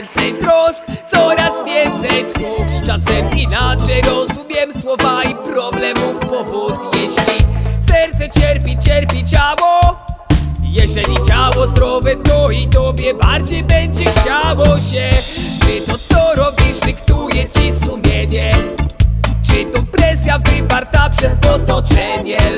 więcej trosk, coraz więcej trwóg. Z czasem inaczej rozumiem słowa i problemów powód. Jeśli serce cierpi, cierpi ciało. Jeżeli ciało zdrowe, to i tobie bardziej będzie chciało się. Czy to co robisz dyktuje ci sumienie? Czy to presja wywarta przez otoczenie?